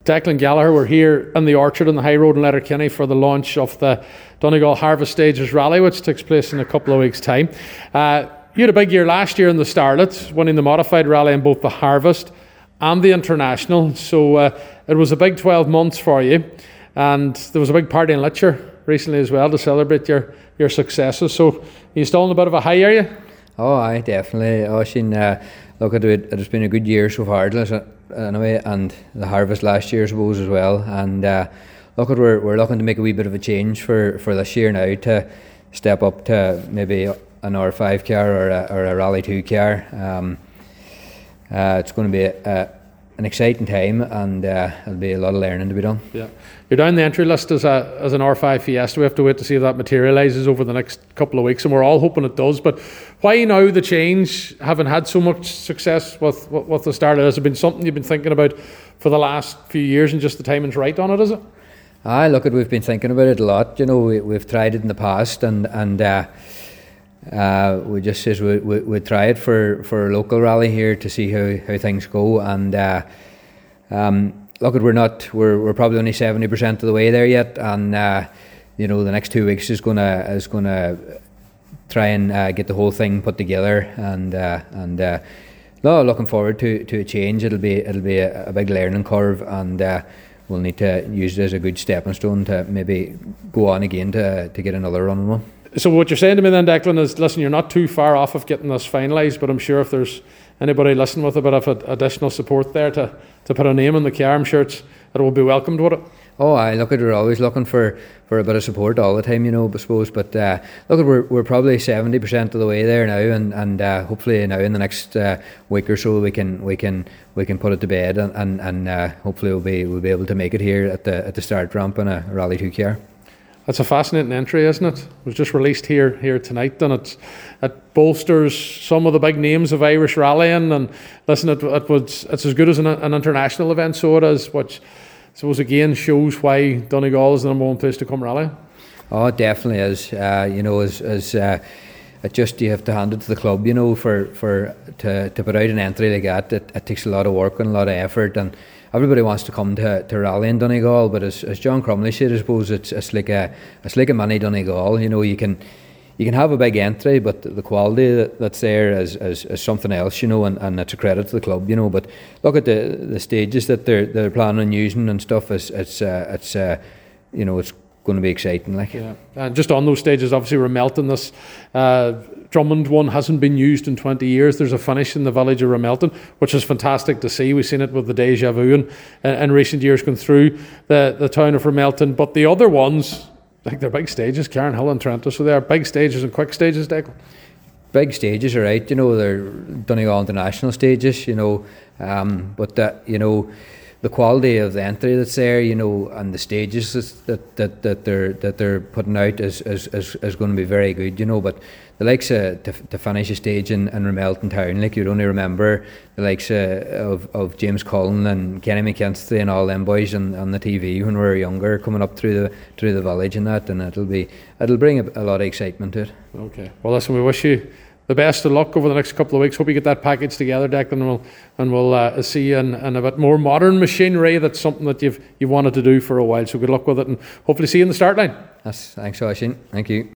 Declan Gallagher. We're here in the Orchard on the High Road in Letterkenny for the launch of the Donegal Harvest Stages Rally, which takes place in a couple of weeks' time. You had a big year last year in the Starlet, winning the modified rally in both the Harvest and the International. So it was a big 12 months for you, and there was a big party in Litcher recently as well to celebrate your successes. So are you still on a bit of a high, are you? Oh, aye, definitely. Look, it has been a good year so far, anyway, and the Harvest last year, I suppose, as well. And we're looking to make a wee bit of a change for this year now, to step up to maybe an R5 car or a Rally 2 car. It's going to be an exciting time, and there'll be a lot of learning to be done. Yeah, you're down the entry list as an R5 Fiesta. We have to wait to see if that materialises over the next couple of weeks, and we're all hoping it does. But why now the change, having had so much success with the Starlet? Has it been something you've been thinking about for the last few years, and just the timing's right on it, is it? Aye, look, we've been thinking about it a lot. You know, we've tried it in the past, and we just says we'd try it for a local rally here to see how things go. And look, we're probably only 70% of the way there yet, and the next 2 weeks is gonna try and get the whole thing put together, and no, looking forward to a change. It'll be a big learning curve, and we'll need to use it as a good stepping stone to maybe go on again to get another run on one. So what you're saying to me then, Declan, is listen, you're not too far off of getting this finalised, but I'm sure if there's anybody listening with a bit of additional support there to put a name in the car, I'm sure it will be welcomed, would it? Oh, I look at, we're always looking for a bit of support all the time, I suppose. But look, we're probably 70% of the way there now, and hopefully now in the next week or so we can put it to bed, and hopefully we'll be able to make it here at the start ramp in a Rally 2 car. It's a fascinating entry, isn't it? It was just released here tonight, and it bolsters some of the big names of Irish rallying. And listen, it's as good as an international event, so it is, which I suppose again shows why Donegal is the number one place to come rallying. Oh, it definitely is. It just, you have to hand it to the club, to put out an entry like that. It takes a lot of work and a lot of effort, and everybody wants to come to rally in Donegal, but as John Crumley said, I suppose it's like a mini Donegal. You can have a big entry, but the quality that's there is something else, and it's a credit to the club, But look at the stages that they're planning on using and stuff. It's going to be exciting, like. Yeah, and just on those stages, obviously Ramelton, this Drummond one hasn't been used in 20 years. There's a finish in the village of Ramelton, which is fantastic to see. We've seen it with the Deja Vu in recent years going through the town of Ramelton. But the other ones, like they're big stages, Cairnhill and Trento, so they are big stages and quick stages, Declan. Big stages, are right. They're Donegal International stages, but the quality of the entry that's there, and the stages that they're putting out is going to be very good, But the likes of to finish a stage in Ramelton town, like, you'd only remember the likes of James Cullen and Kenny McKinstry and all them boys on the TV when we were younger, coming up through the village and that, and it'll bring a lot of excitement to it. Okay. Well, listen, we wish you the best of luck over the next couple of weeks. Hope you get that package together, Declan, and we'll see you in a bit more modern machinery. That's something that you've wanted to do for a while. So good luck with it, and hopefully see you in the start line. Thanks, Oisin. Thank you.